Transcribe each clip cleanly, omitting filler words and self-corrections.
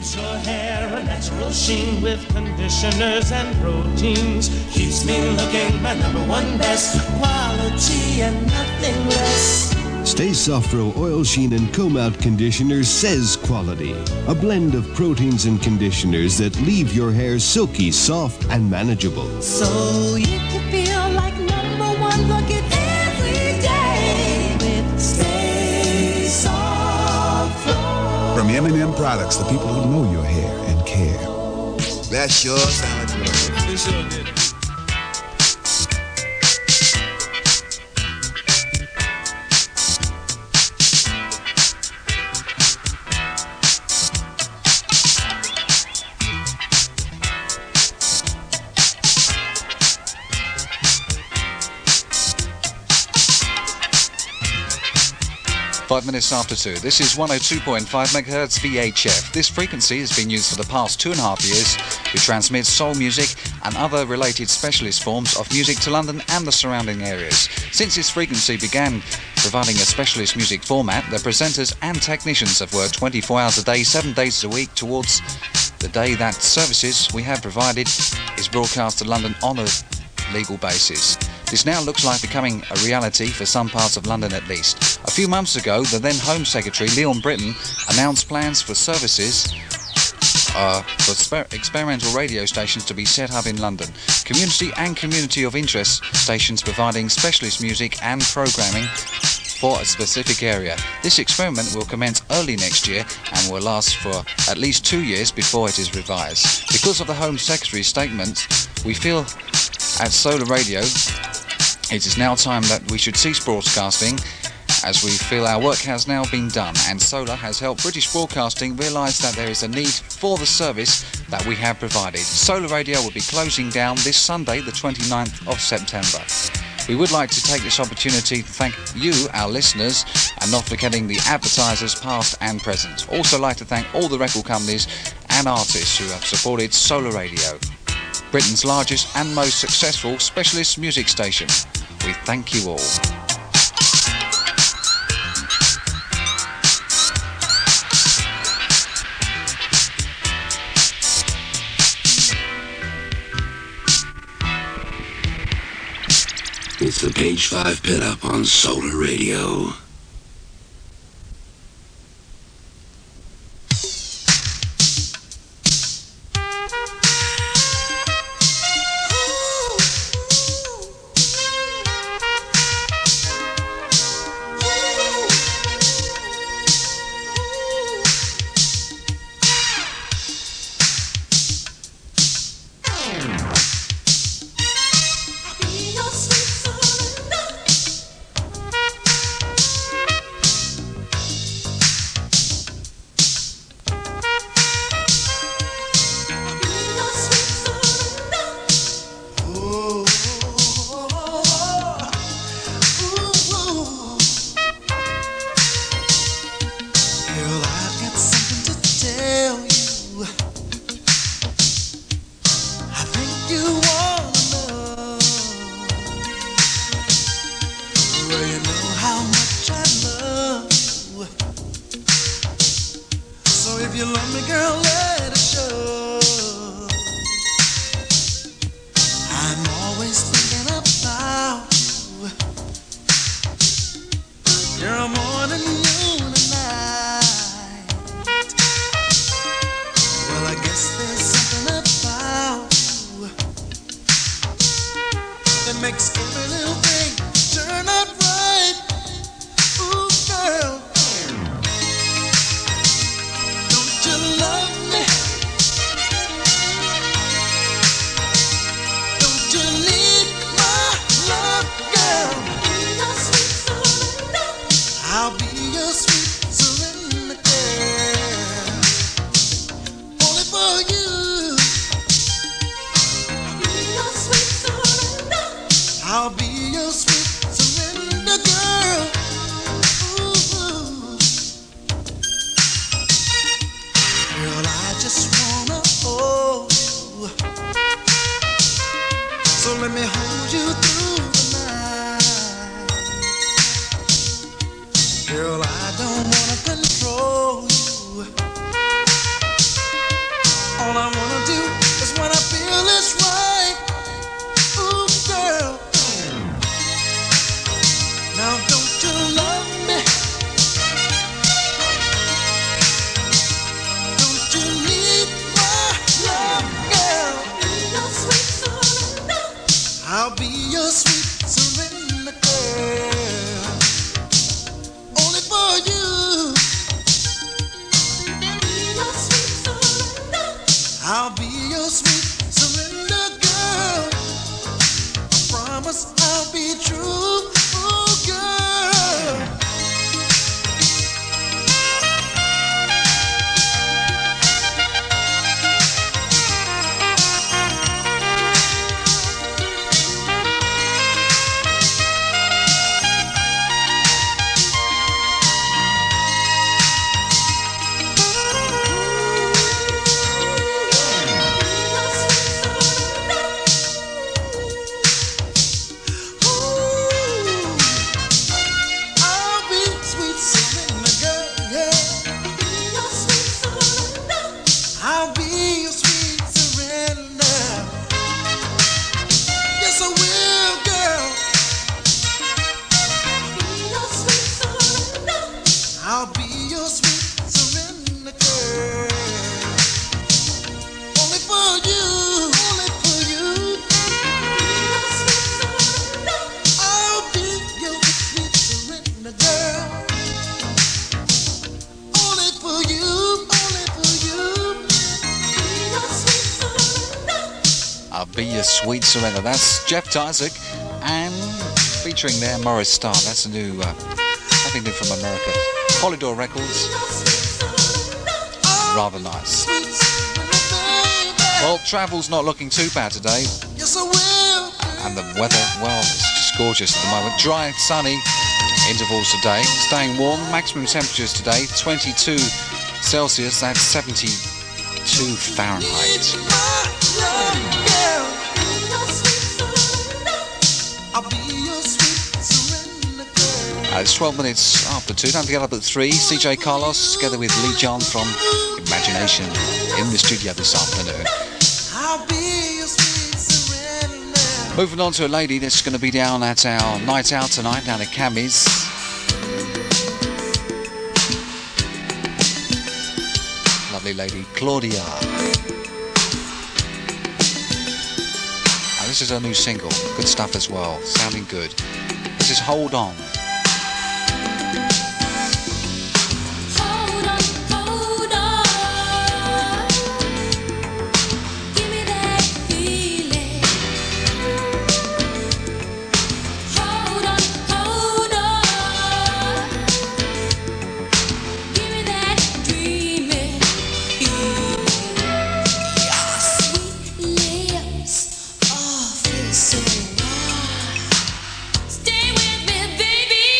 Gives your hair a natural sheen with conditioners and proteins. Keeps me looking my number one best. Quality and nothing less. Stay Softro Oil Sheen and Comb Out Conditioner says quality. A blend of proteins and conditioners that leave your hair silky, soft, and manageable. So you can feel like number one looking every day with Stay Softro. From M&M Products, the people who know your hair and care. That sure sounds like love. It sure did. Five minutes after 2. This is 102.5 MHz VHF. This frequency has been used for the past 2.5 years to transmit soul music and other related specialist forms of music to London and the surrounding areas. Since this frequency began providing a specialist music format, the presenters and technicians have worked 24 hours a day, 7 days a week towards the day that services we have provided is broadcast to London on a legal basis. This now looks like becoming a reality for some parts of London at least. A few months ago, the then Home Secretary, Leon Britton, announced plans for services for experimental radio stations to be set up in London. Community and community of interest stations providing specialist music and programming for a specific area. This experiment will commence early next year and will last for at least 2 years before it is revised. Because of the Home Secretary's statement, we feel at Solar Radio it is now time that we should cease broadcasting, as we feel our work has now been done, and Solar has helped British Broadcasting realise that there is a need for the service that we have provided. Solar Radio will be closing down this Sunday, the 29th of September. We would like to take this opportunity to thank you, our listeners, and not forgetting the advertisers past and present. Also like to thank all the record companies and artists who have supported Solar Radio, Britain's largest and most successful specialist music station. We thank you all. It's the Page 5 Pit Up on Solar Radio. Girl, I don't wanna control you. Be Your Sweet Surrender. That's Jeff Tyzik and featuring there Morris Starr. That's a new, something new from America. Polydor Records. Rather nice. Well, travel's not looking too bad today. And the weather, well, it's just gorgeous at the moment. Dry, sunny intervals today. Staying warm. Maximum temperatures today 22 Celsius. That's 72 Fahrenheit. It's 12 minutes after 2. Don't forget up at 3. CJ Carlos together with Lee John from Imagination in the studio this afternoon. Moving on to a lady that's going to be down at our night out tonight down at Cammy's. Lovely lady Claudia. Now, this is her new single. Good stuff as well. Sounding good. This is Hold On. Stay with me, baby.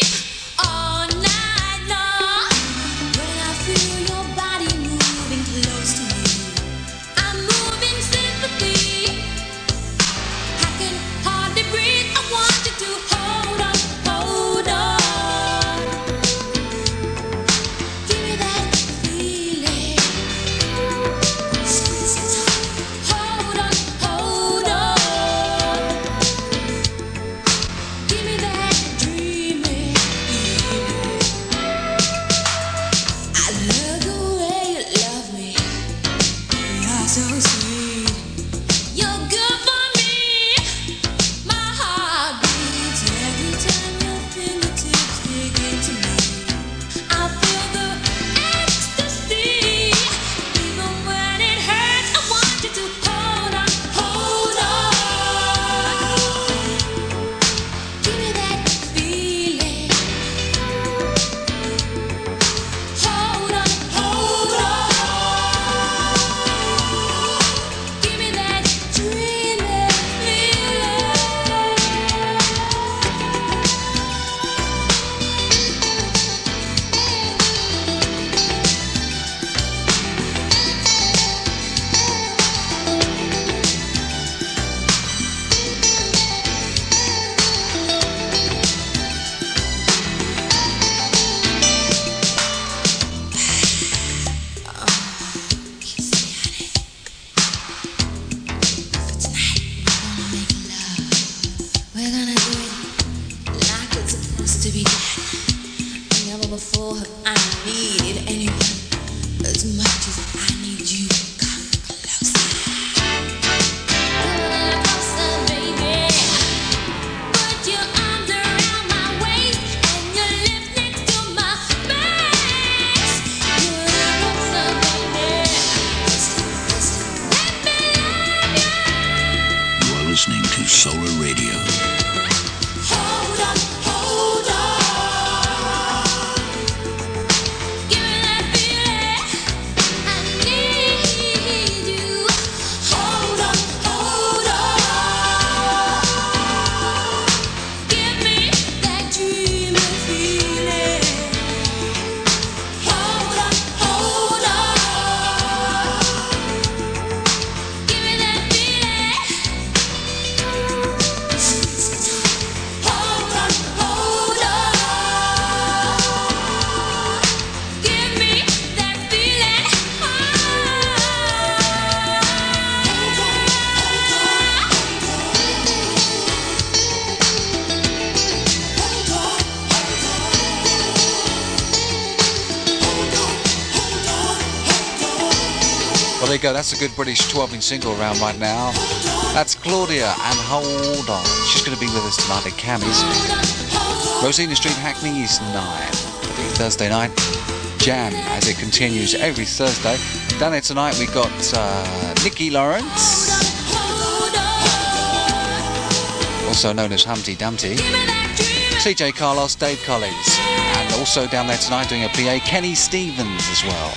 Well, there you go. That's a good British 12-inch single around right now. That's Claudia and Hold On. She's going to be with us tonight at Cammy's. Rosina Street, Hackney is 9. The Thursday night jam as it continues every Thursday. Down there tonight we've got Nikki Lawrence. also known as Humpty Dumpty. CJ Carlos, Dave Collins, and also down there tonight doing a PA, Kenny Stevens as well.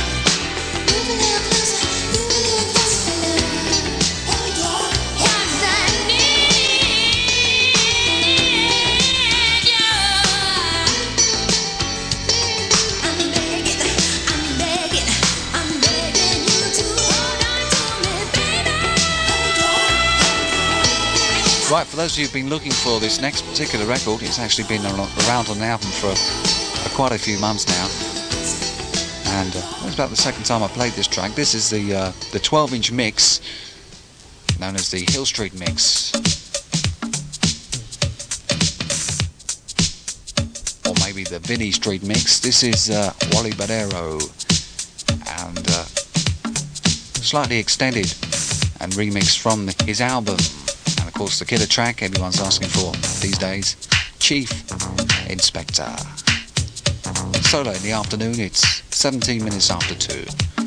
Right, for those of you who've been looking for this next particular record, it's actually been around on the album for quite a few months now. And it was about the second time I played this track. This is the 12-inch mix, known as the Hill Street mix. Or maybe the Vinnie Street mix. This is Wally Badero, and slightly extended and remixed from his album. Of course, the killer track everyone's asking for these days, Chief Inspector. Solo in the afternoon, it's 17 minutes after 2.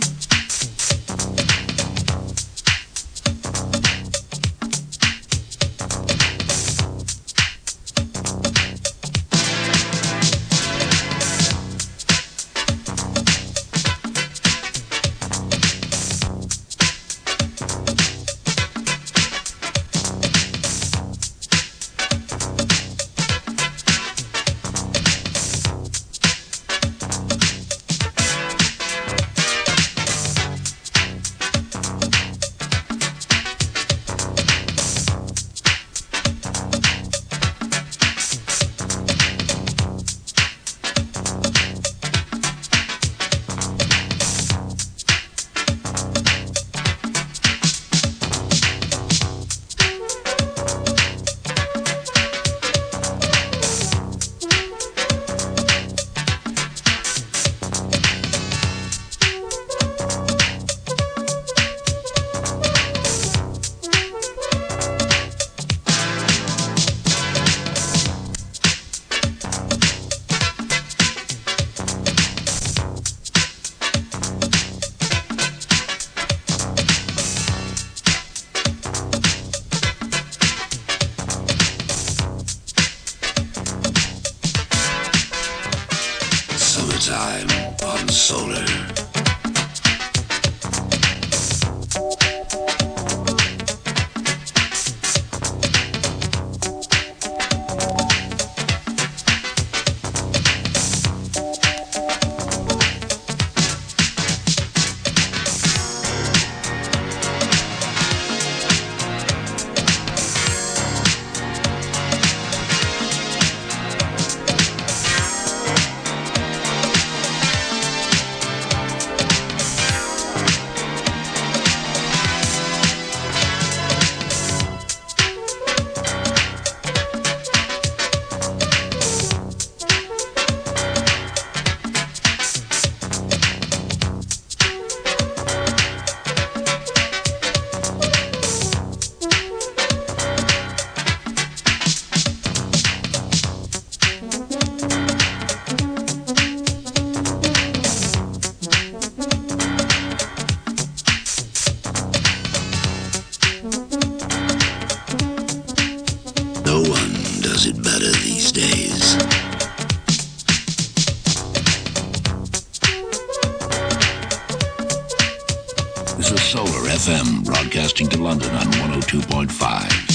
Summertime on Solar. FM, broadcasting to London on 102.5.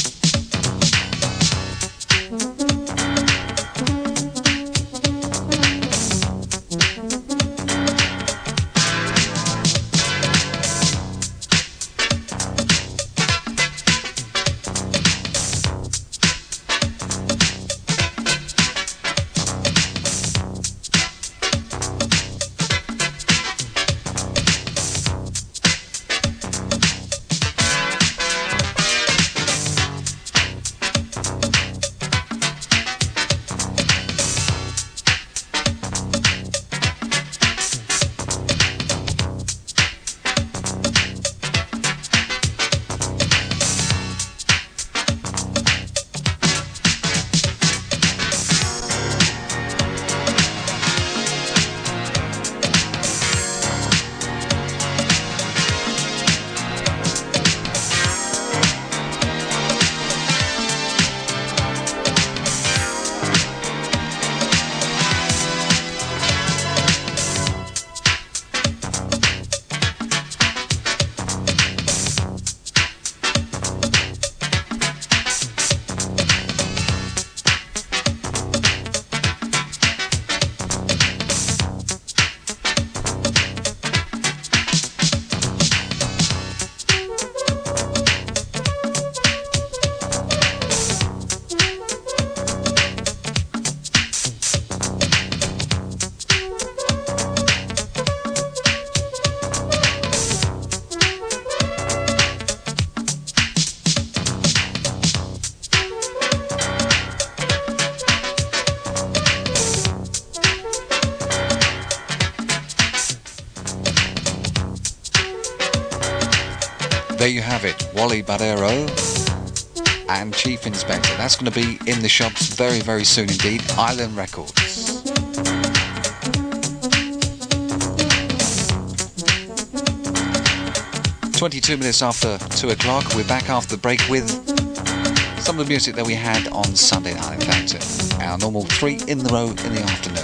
There you have it, Wally Badero and Chief Inspector. That's going to be in the shops very, very soon indeed. Island Records. 22 minutes after 2 o'clock. We're back after the break with some of the music that we had on Sunday night. In fact, our normal 3 in the row in the afternoon.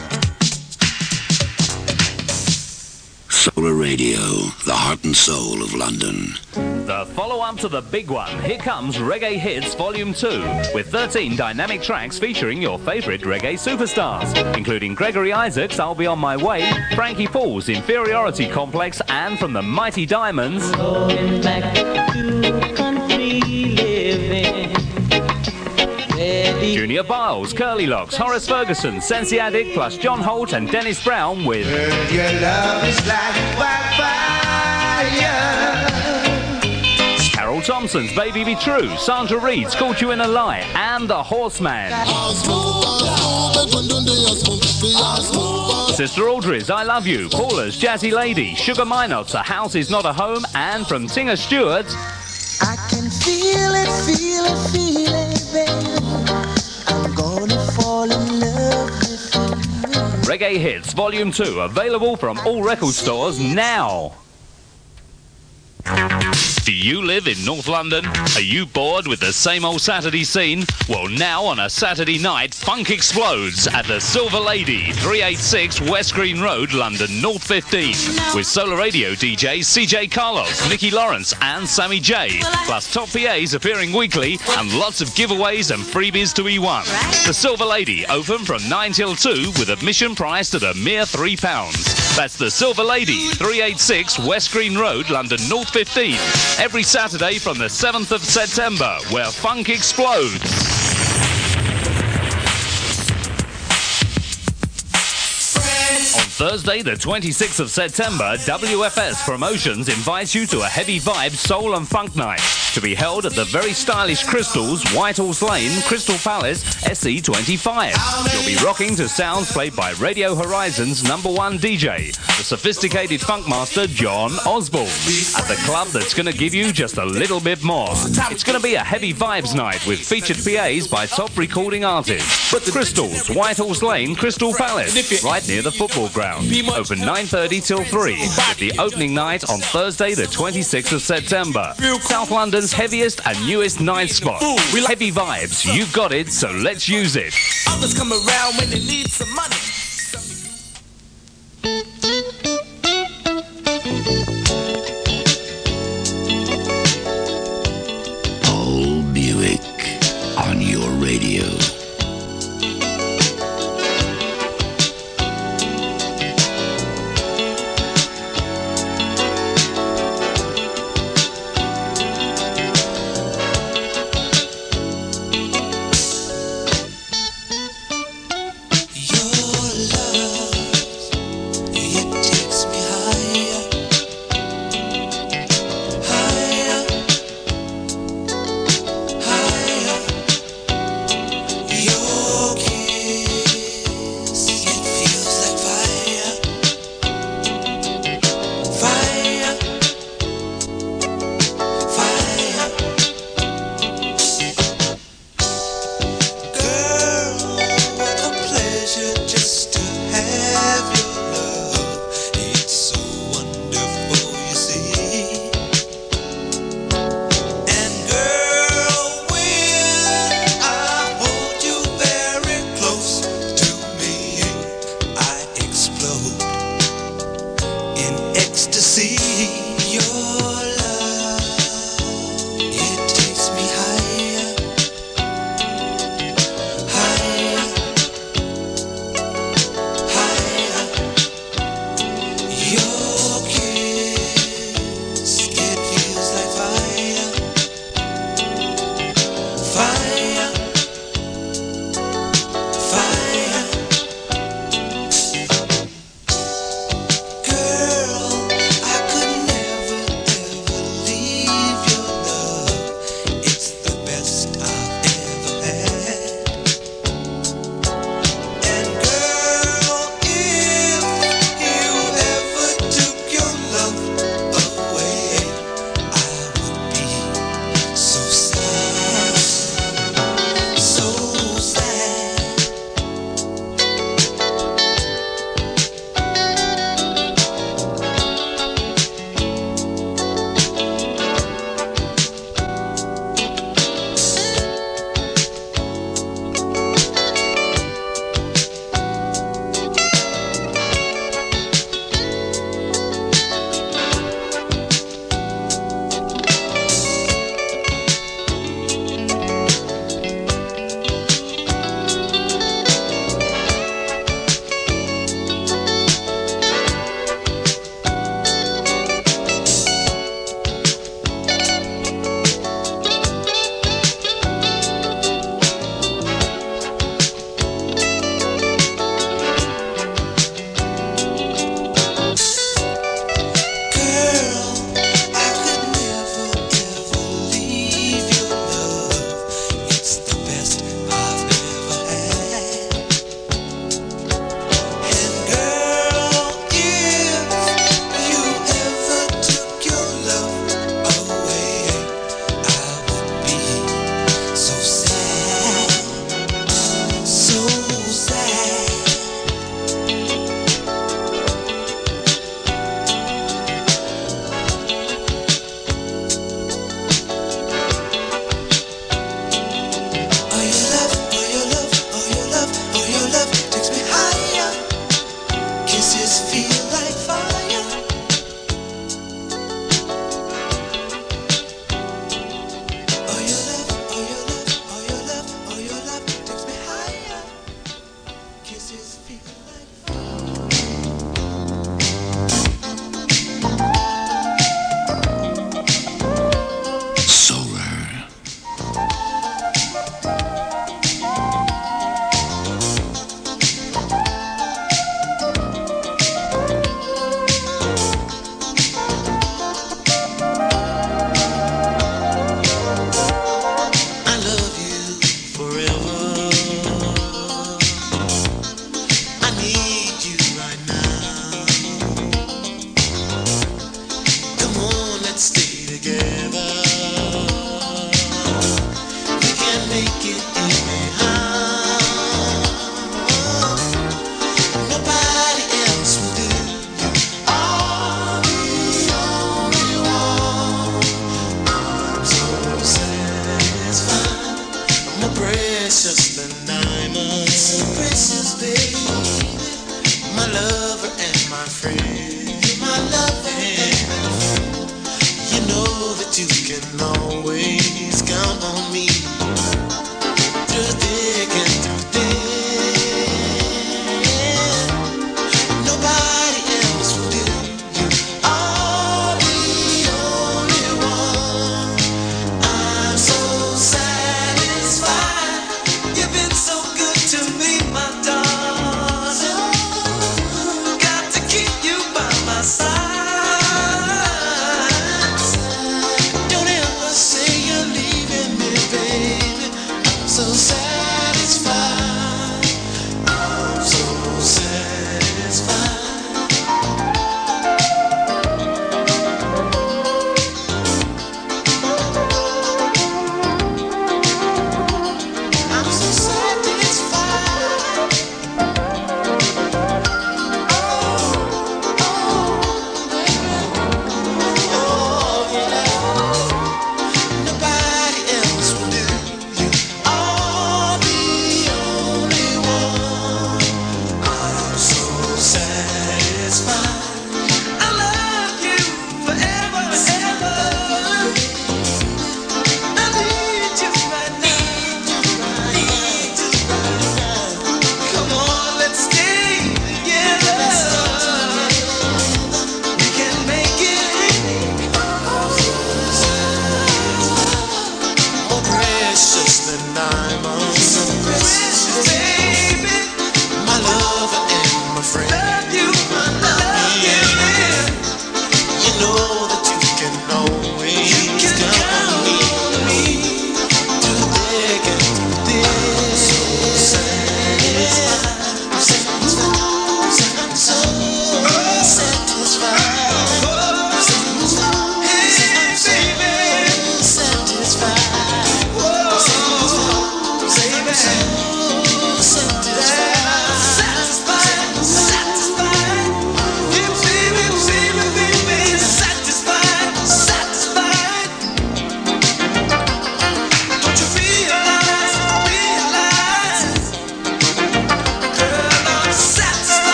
Solar Radio, the heart and soul of London. The follow-up to the big one. Here comes Reggae Hits Volume 2, with 13 dynamic tracks featuring your favourite reggae superstars, including Gregory Isaacs' I'll Be On My Way, Frankie Paul's Inferiority Complex, and from the Mighty Diamonds, Going back to country living. Junior Biles, Curly Locks, Horace Ferguson, Sensi Addict, plus John Holt and Dennis Brown with Your love is like wildfire. Carol Thompson's Baby Be True, Sandra Reed's Caught You in a Lie, and The Horseman. Sister Audrey's I Love You, Paula's Jazzy Lady, Sugar Minot's A House Is Not a Home, and from Tinga Stewart, I can feel it, baby. I'm gonna fall in love with you. Reggae Hits Volume 2, available from all record stores now. Do you live in North London? Are you bored with the same old Saturday scene? Well, now on a Saturday night, funk explodes at the Silver Lady, 386 West Green Road, London North 15, with Solar Radio DJs CJ Carlos, Nicky Lawrence and Sammy J, plus top PAs appearing weekly and lots of giveaways and freebies to be won. The Silver Lady, open from 9 till 2 with admission priced at a mere £3. That's the Silver Lady, 386 West Green Road, London North 15. Every Saturday from the 7th of September, where funk explodes. On Thursday, the 26th of September, WFS Promotions invites you to a heavy vibe soul and funk night to be held at the very stylish Crystals, Whitehall's Lane, Crystal Palace, SE25. You'll be rocking to sounds played by Radio Horizon's #1 DJ, the sophisticated funk master John Osborne, at the club that's going to give you just a little bit more. It's going to be a heavy vibes night with featured PAs by top recording artists. Crystals, Whitehall's Lane, Crystal Palace, right near the football ground. Open 9:30 till 3, with the opening night on Thursday the 26th of September. South London's heaviest and newest night spot. Heavy vibes, you've got it, so let's use it. Others come around when they need some money. Paul Buick on your radio. Girl, I could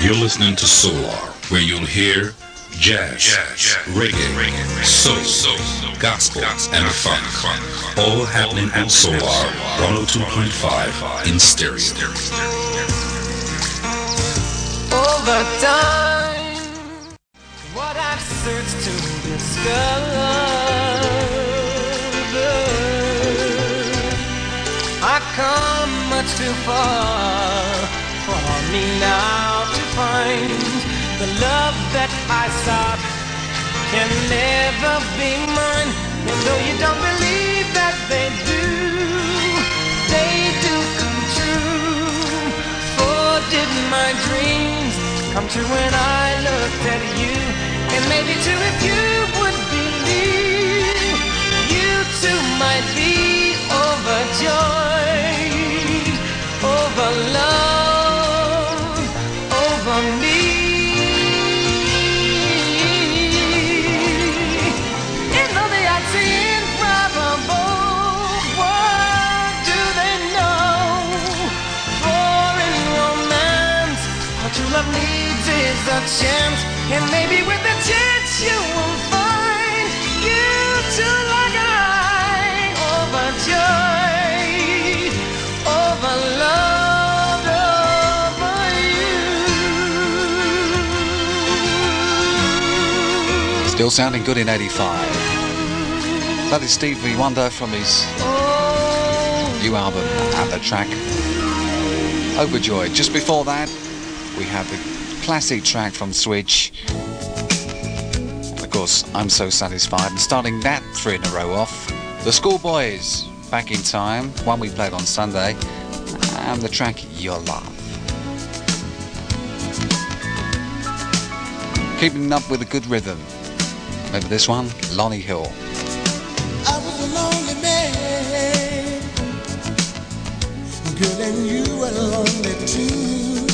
You're listening to Solar, where you'll hear jazz, reggae, soul, gospel, and funk. All happening on Solar 102.5 in stereo. Over time, what I've searched to discover, I've come much too far for me now to find the love that I sought can never be mine. And though you don't believe that they do come true. For did my dreams come true when I looked at you? And maybe too if you would believe, you too might be overjoyed over love, over me. Love needs is a chance, and maybe with a chance you will find you too like I, overjoyed, over love, over you. Still sounding good in 85. That is Stevie Wonder from his new album and the track Overjoyed. Just before that, we have the classic track from Switch, and of course I'm So Satisfied, and starting that 3 in a row off, the Schoolboys, Back in Time, one we played on Sunday, and the track Your Love. Keeping up with a good rhythm. Remember this one? Lonnie Hill. I was a lonely man, girl, and you were lonely too.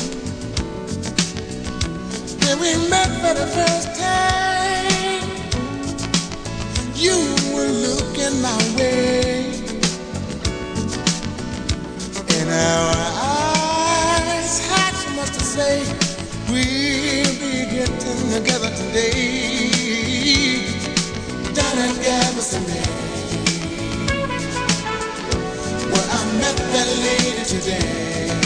When we met for the first time, you were looking my way, and our eyes had so much to say. We'll be getting together today, down at Galveston Bay, where I met that lady today.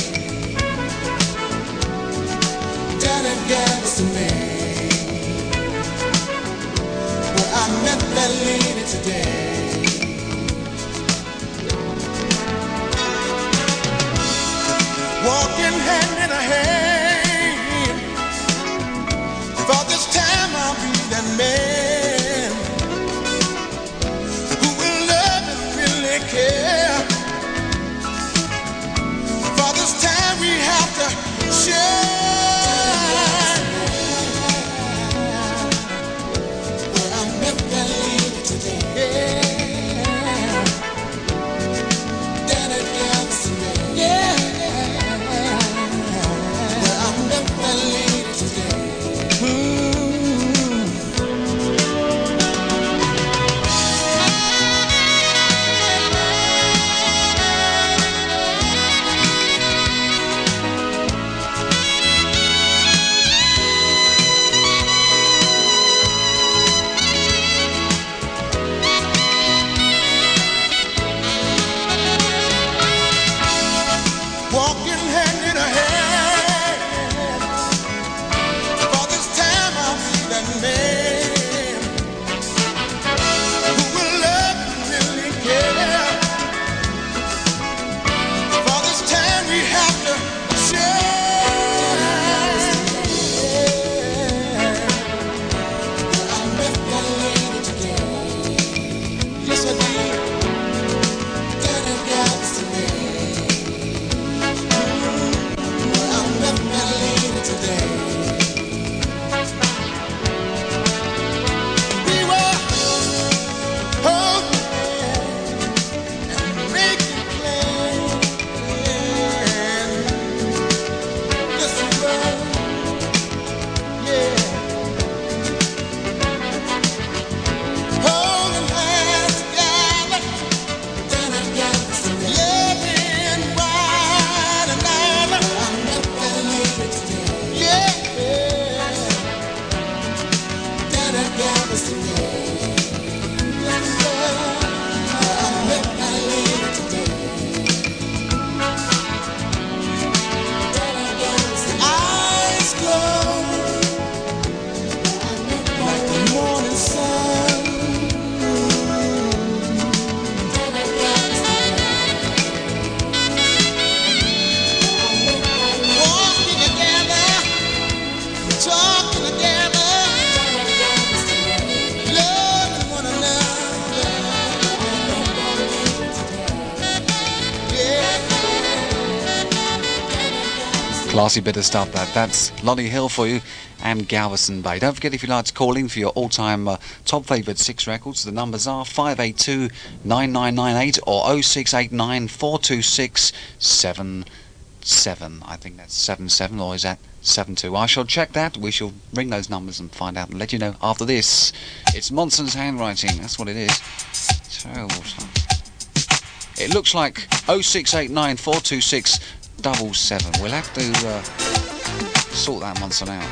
Down at Galveston Bay, where I met that lady today. Walking hand in hand, for this time I'll be that man who will love and really care. For this time we have to share. Classy bit of stuff that. That's Lonnie Hill for you and Galveston Bay. Don't forget, if you'd like to call in for your all-time top favourite 6 records, the numbers are 582 9998 or 0689 426 77. I think that's 77, or is that 72? I shall check that. We shall ring those numbers and find out and let you know after this. It's Monson's handwriting. That's what it is. Terrible stuff. It looks like 0689 426 77. We'll have to sort that Monson out.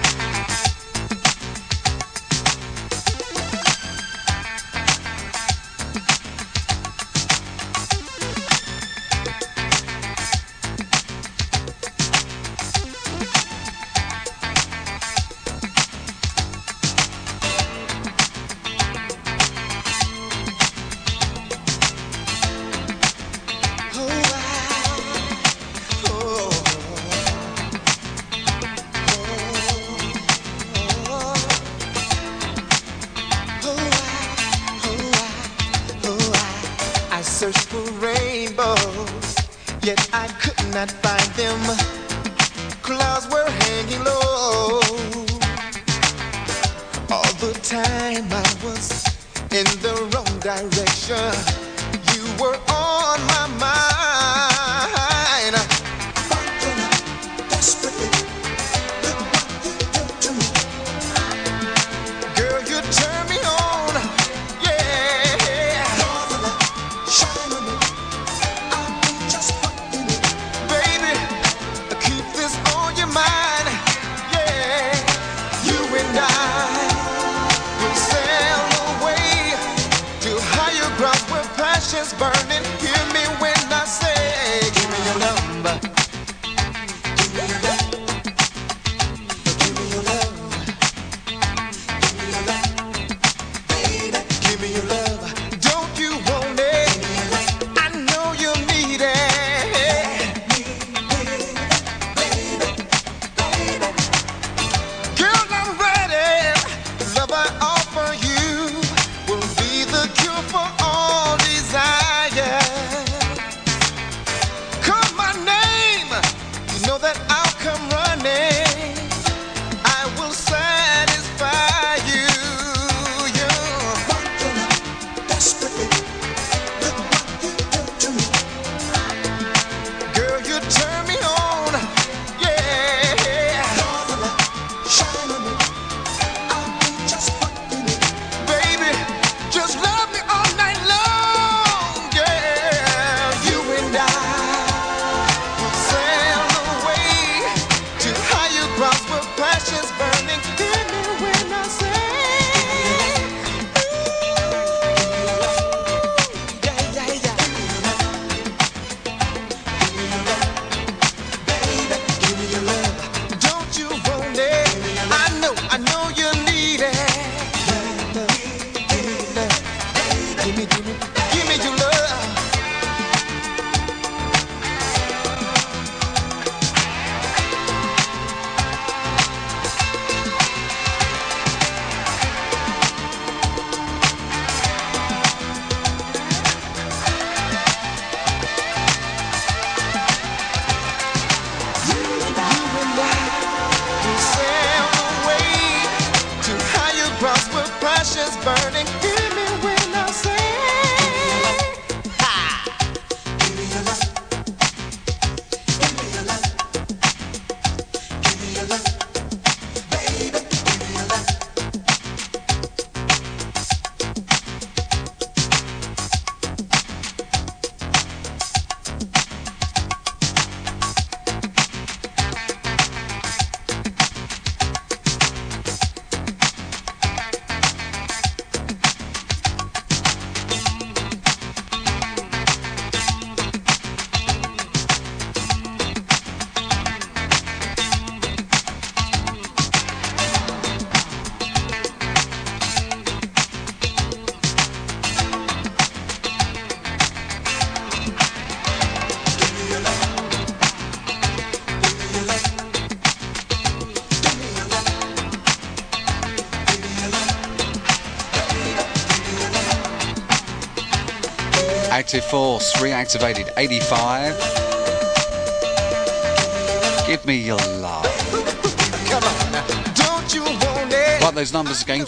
Active Force reactivated 85. Give me your love. Come on now, don't you want it? Like those numbers again,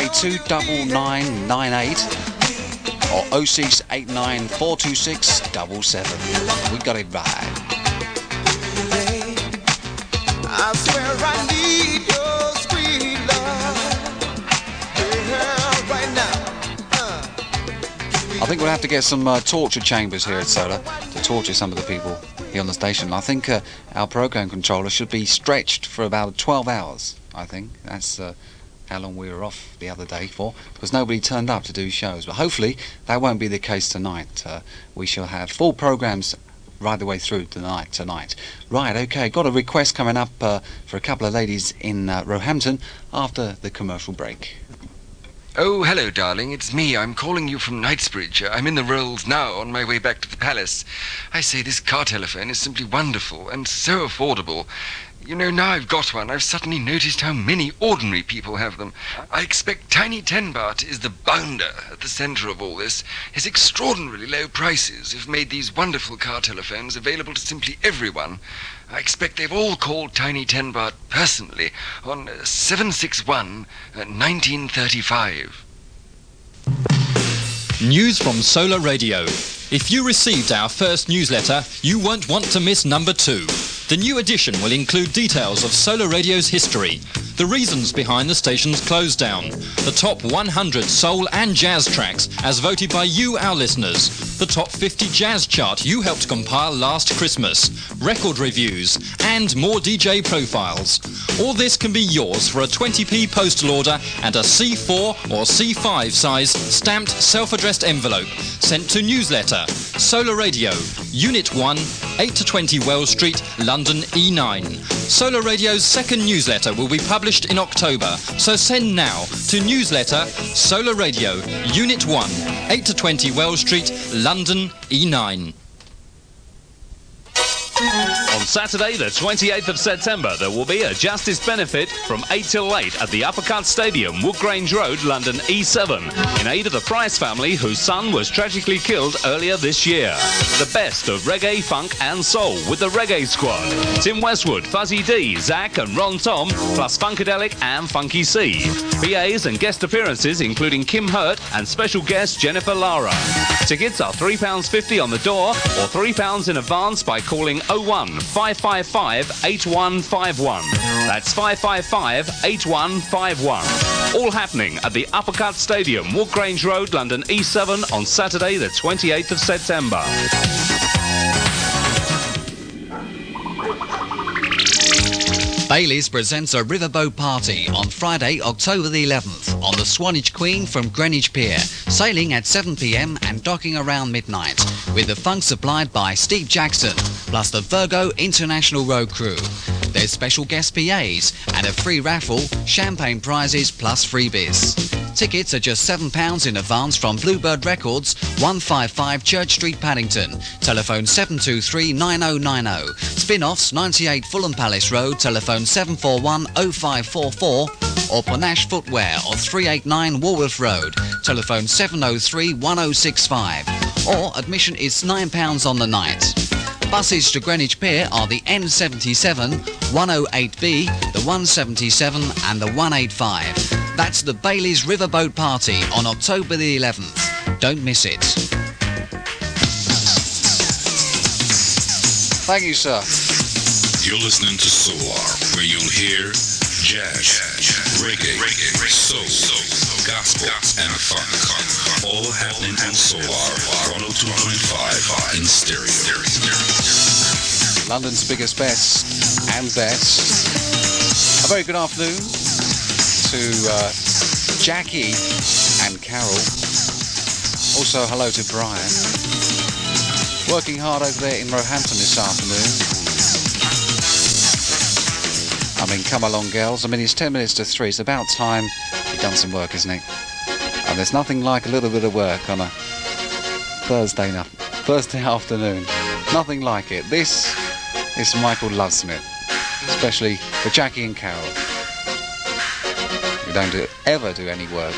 582-9998 or 0689-426-77. We got it right. I swear I need your sweet love. Yeah, right now. I think we'll have to get some torture chambers here at Solar to torture some of the people here on the station. I think our program controller should be stretched for about 12 hours, I think. That's how long we were off the other day for, because nobody turned up to do shows. But hopefully that won't be the case tonight. We shall have full programs right the way through tonight. Right, okay, got a request coming up for a couple of ladies in Roehampton after the commercial break. Oh, hello, darling. It's me. I'm calling you from Knightsbridge. I'm in the Rolls now, on my way back to the palace. I say, this car telephone is simply wonderful and so affordable. You know, now I've got one, I've suddenly noticed how many ordinary people have them. I expect Tiny 10 Baht is the bounder at the centre of all this. His extraordinarily low prices have made these wonderful car telephones available to simply everyone. I expect they've all called Tiny 10 Baht personally on 761-1935. News from Solar Radio. If you received our first newsletter, you won't want to miss number 2. The new edition will include details of Solar Radio's history, the reasons behind the station's close down, the top 100 soul and jazz tracks as voted by you, our listeners, the top 50 jazz chart you helped compile last Christmas, record reviews, and more DJ profiles. All this can be yours for a 20p postal order and a C4 or C5 size stamped self-addressed envelope sent to newsletter, Solar Radio, Unit 1, 8 to 20 Wells Street, London E9. Solar Radio's second newsletter will be published in October, so send now to newsletter, Solar Radio, Unit 1, 8 to 20 Wells Street, London E9. On Saturday, the 28th of September, there will be a Justice Benefit from 8 till 8 at the Uppercut Stadium, Wood Grange Road, London E7, in aid of the Price family whose son was tragically killed earlier this year. The best of reggae, funk and soul with the Reggae Squad. Tim Westwood, Fuzzy D, Zach and Ron Tom, plus Funkadelic and Funky C. PAs and guest appearances including Kim Hurt and special guest Jennifer Lara. Tickets are £3.50 on the door or £3 in advance by calling 01555-8151. That's 555-8151. All happening at the Uppercut Stadium, Wood Grange Road, London E7 on Saturday the 28th of September. Baileys presents a riverboat party on Friday, October the 11th on the Swanage Queen from Greenwich Pier, sailing at 7 p.m. and docking around midnight, with the funk supplied by Steve Jackson, plus the Virgo International Road Crew. There's special guest PAs and a free raffle, champagne prizes plus freebies. Tickets are just £7 in advance from Bluebird Records, 155 Church Street, Paddington. Telephone 723-9090. Spin-offs 98 Fulham Palace Road, telephone 741-0544. Or Panache Footwear on 389 Walworth Road, telephone 703-1065. Or admission is £9 on the night. Buses to Greenwich Pier are the N77, 108B, the 177 and the 185. That's the Baileys Riverboat Party on October the 11th. Don't miss it. Thank you, sir. You're listening to Solar, where you'll hear jazz, reggae, soul, gospel, and funk. All happening on Solar 102.5 in stereo. London's biggest, best, and best. A very good afternoon to Jackie and Carol. Also, hello to Brian. Working hard over there in Roehampton this afternoon. I mean, come along, girls. I mean, it's 10 minutes to 3. It's about time you've done some work, isn't it? And there's nothing like a little bit of work on a Thursday afternoon. Nothing like it. This is Michael Lovesmith, especially for Jackie and Carol. We don't ever do any work.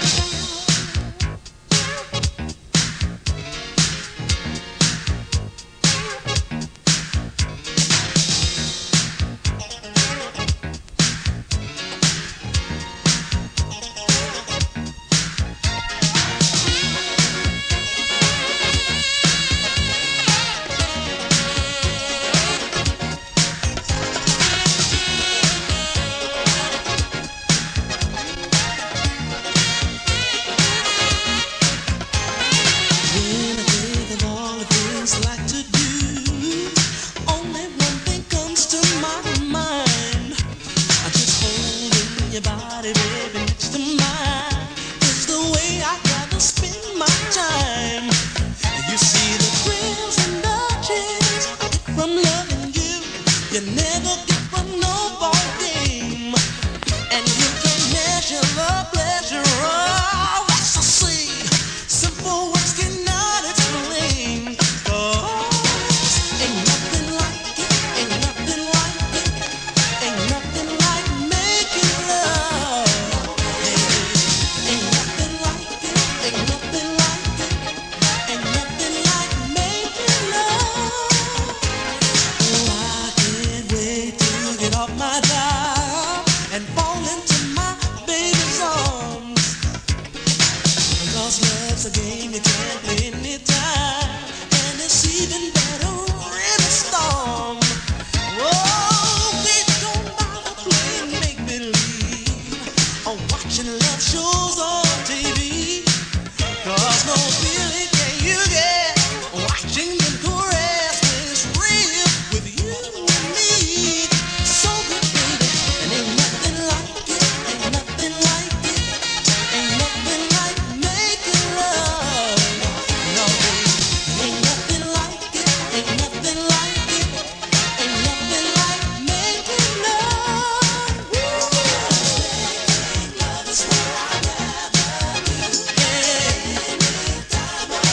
You never get from no ball game, and you can measure the pleasure of ecstasy. Simple words cannot explain. 'Cause ain't nothing like it, ain't nothing like it, ain't nothing like making love. Ain't nothing like it, ain't nothing like it, ain't nothing like making love. Oh, I can't wait to get off my job and fall into my baby's arms. 'Cause love's a game you can't play anytime, and it's even better in a storm. Oh, we don't bother playing make-believe or watching love shows on TV. 'Cause no feeling can you get watching them caress when it's real with you and me. So good, baby, and ain't nothing like it, ain't nothing like it, ain't nothing like making love. No, baby, ain't nothing like it, ain't nothing like it, ain't nothing like making love. Making love is what I'd rather do. Anytime or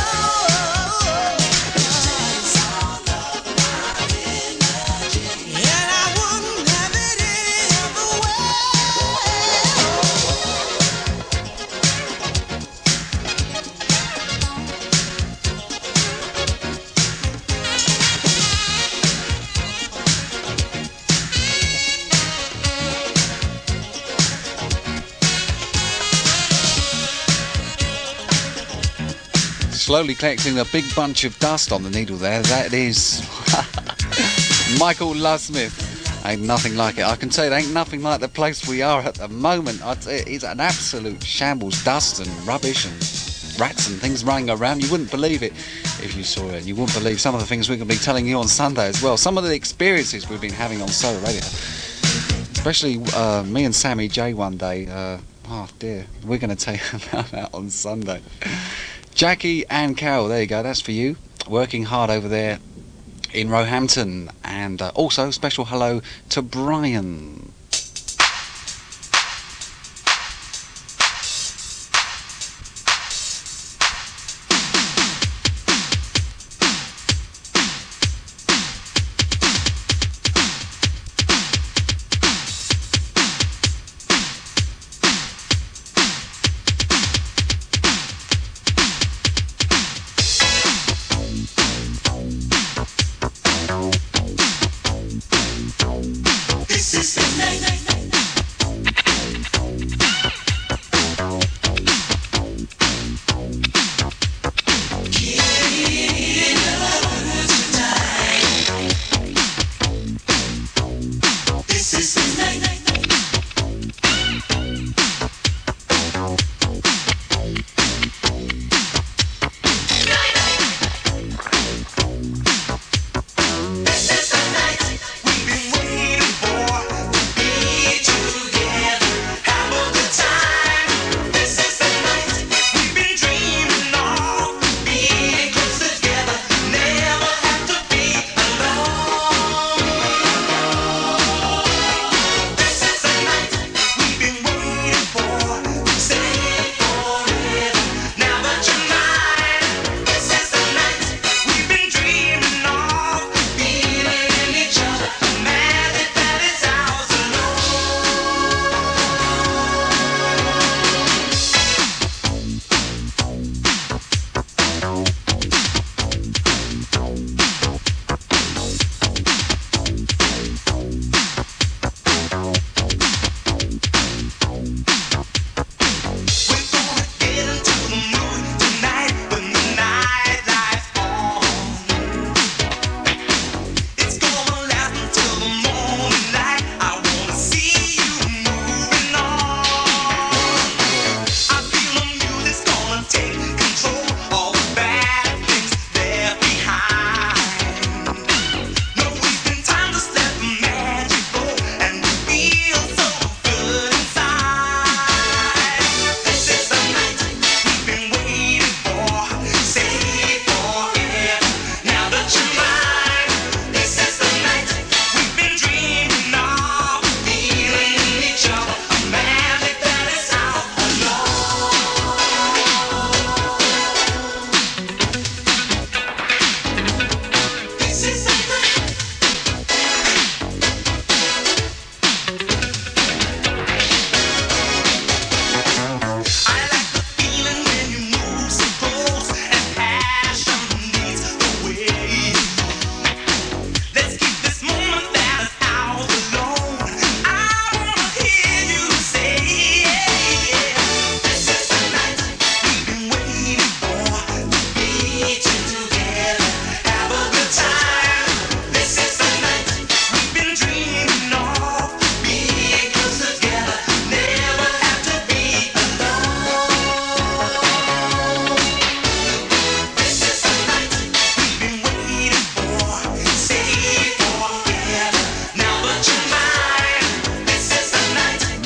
it's all of my energy, and I wouldn't have it any other way. Slowly collecting a big bunch of dust on the needle there. That is Michael Lovesmith. Ain't nothing like it. I can tell you, there ain't nothing like the place we are at the moment. It's an absolute shambles. Dust and rubbish and rats and things running around. You wouldn't believe it if you saw it. You wouldn't believe some of the things we're going to be telling you on Sunday as well. Some of the experiences we've been having on Solar Radio. Especially me and Sammy J one day. Oh dear, we're going to tell you about that on Sunday. Jackie and Carol, there you go, that's for you. Working hard over there in Roehampton. And also special hello to Brian.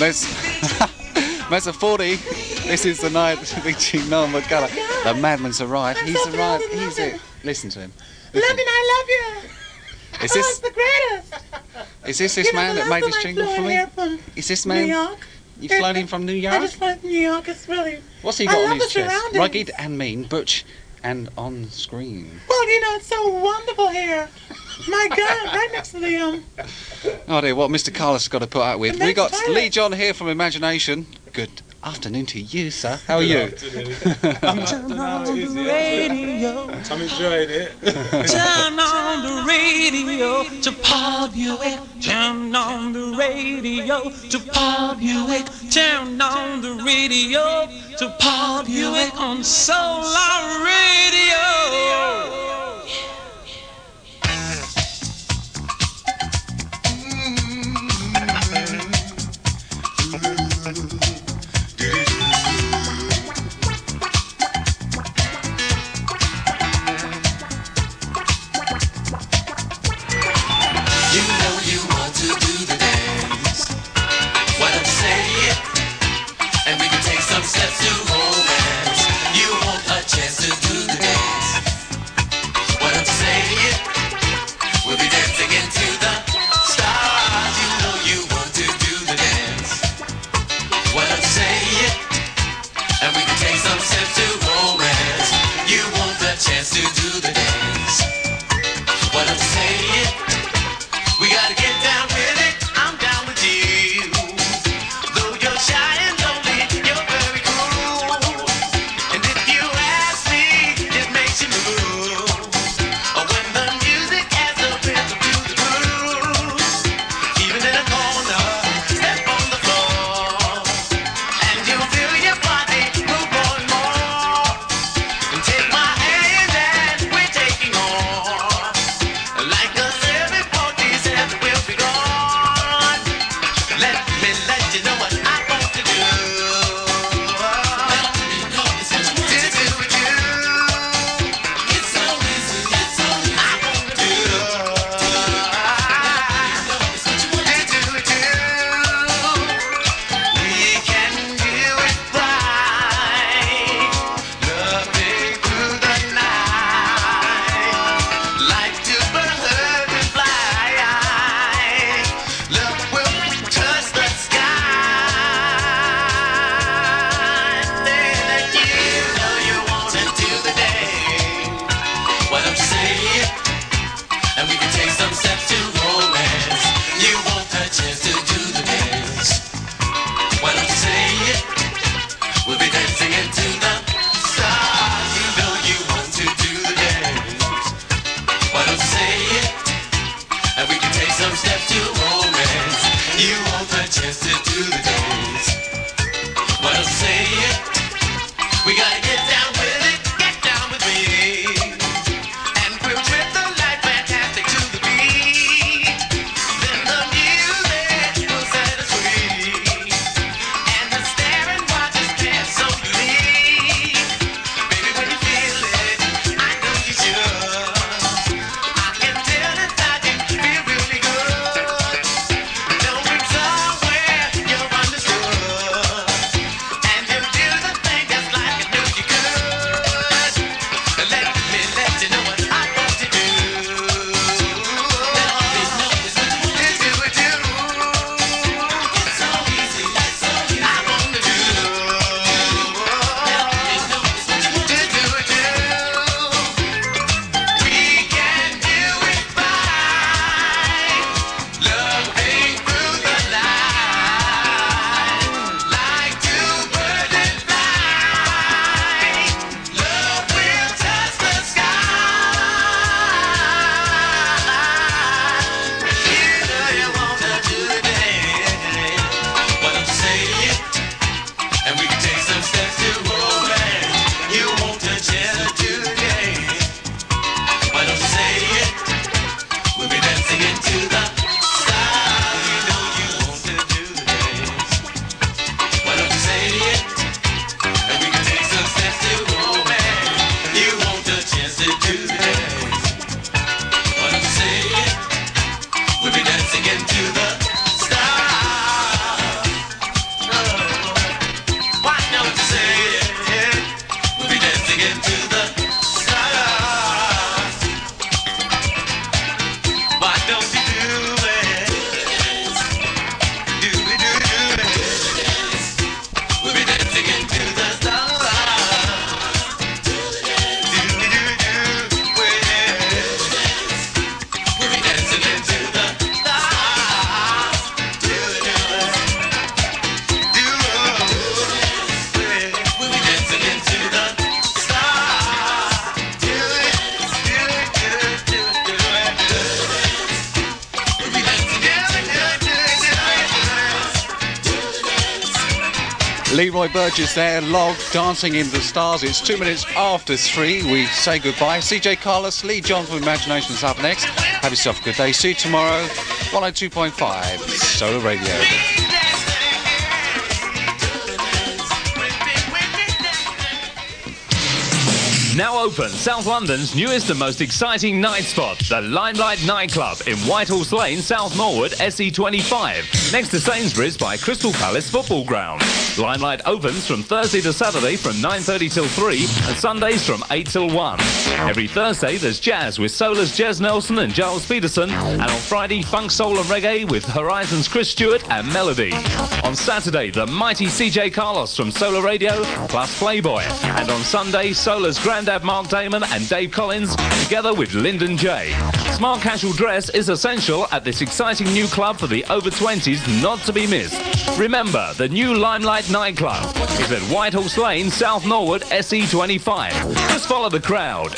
Mezza 40. This is the night reaching Noel McCullough. The madman's arrived. He's arrived. He's it. Listen to him. London, I love you. Is this it's the greatest. Is this man that made this jingle for me? Is this man? New York. You flown in from New York? I just flew from New York. It's really. What's he got on his chest? Rugged and mean, butch and on screen. Well, you know, it's so wonderful here. My God, right next to the Oh dear, what Mr. Carlos has got to put up with. We got Lee John here from Imagination. Good afternoon to you, sir. How are you? I'm enjoying it. Turn on the radio to Paul Buick. Turn on the radio to Paul Buick. Turn on the radio to Paul Buick on Solar Radio. Steps to romance. You want a chance to do the dance. Why don't you say it? We'll be dancing into the stars. You know you want to do the dance. Why don't you say it? And we can take some steps to romance. You want a chance to do the dance. Why don't you say it? We gotta get down with it. I'm down with you. Though you're shy and lonely, you're very cool. And if you ask me, it makes you move. Or when the music has a rhythm to the groove. Even in a corner, step on the floor. And you'll feel your body move more and more. And take my hand and we're taking on. Like a 747 will be gone. Let me let you know what I want to do. To do with you. It's so easy, it's so easy. I want to do. To do with you. We can do it right. Loving through the night. Like two birds that fly. Love will touch the sky. Then you know you want to do the day. Why don't you say it? And we can take some steps to romance. You want a chance to do the dance. Why don't you say it? We'll be dancing into the stars. You know you want to do the dance. Why don't you say it? And we can take some steps to romance. You want a chance to do the dance. Why don't you say it? We gotta get down with it, get down with me. And we'll trip the light fantastic to the beat. Then the music will set us free. And the stare and watch us dance so unique. Baby, when you feel it, I know you should. I can tell inside you feel really good. Knowing somewhere you're understood. And you'll do the thing just like I knew you could. Let me let you know what I want to do. To do with you. It's so easy, it's so easy. I want to do. To do with you. We can do it right. Loving through the night. Like two birds that fly. Love will touch the sky. You know you want to do the dance. Why don't you say it? And we can take some steps to romance. You want a chance to do the dance. Why don't you say it? We'll be dancing into the stars. You know you want to do the dance. Why don't you say it? And we can take some steps to romance. You want a chance to do the dance. Why don't you say it? We'll be dancing into the stars. Leroy Burgess there, Log, Dancing in the Stars. It's 2 minutes after 3. We say goodbye. CJ Carlos, Lee John from Imagination's up next. Have yourself a good day. See you tomorrow. 102.5 Solar Radio. Now open, South London's newest and most exciting night spot, the Limelight Nightclub in Whitehorse Lane, South Norwood, SE25, next to Sainsbury's by Crystal Palace Football Ground. Limelight opens from Thursday to Saturday from 9:30 till 3 and Sundays from 8 till 1. Every Thursday there's jazz with Solar's Jez Nelson and Giles Peterson, and on Friday funk, soul and reggae with Horizon's Chris Stewart and Melody. On Saturday the mighty CJ Carlos from Solar Radio plus Playboy, and on Sunday Solar's Grandad Mark Damon and Dave Collins together with Lyndon J. Smart casual dress is essential at this exciting new club for the over 20s, not to be missed. Remember, the new Limelight Nightclub is at Whitehorse Lane, South Norwood, SE25. Just follow the crowd.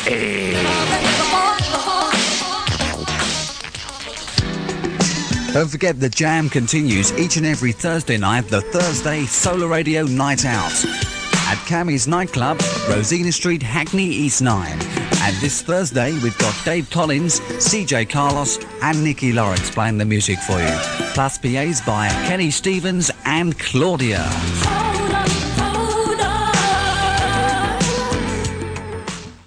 Don't forget the jam continues each and every Thursday night, the Thursday Solar Radio Night Out at Cammy's Nightclub, Rosina Street, Hackney, East 9. And this Thursday, we've got Dave Collins, CJ Carlos and Nikki Lawrence playing the music for you. Plus PAs by Kenny Stevens and Claudia.